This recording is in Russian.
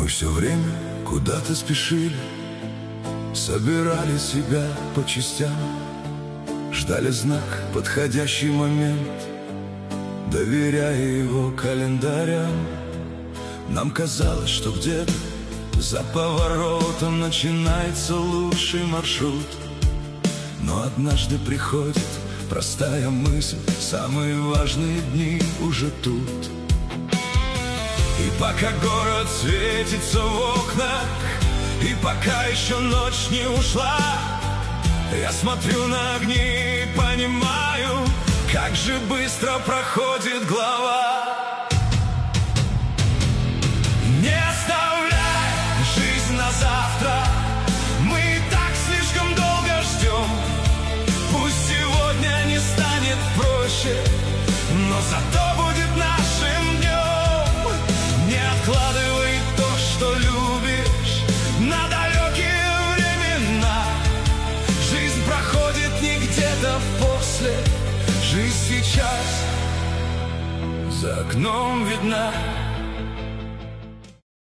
Мы все время куда-то спешили, собирали себя по частям, ждали знак, подходящий момент, доверяя его календарям. Нам казалось, что где-то за поворотом начинается лучший маршрут. Но однажды приходит простая мысль: самые важные дни уже тут. И пока город светится в окнах, и пока еще ночь не ушла, я смотрю на огни и понимаю, как же быстро проходит глава. Не оставляй жизнь на завтра, мы и так слишком долго ждем. Пусть сегодня не станет проще, но зато будет нашим днем. Не откладывай то, что любишь, на далекие времена. Жизнь проходит не где-то после, жизнь сейчас за окном видна.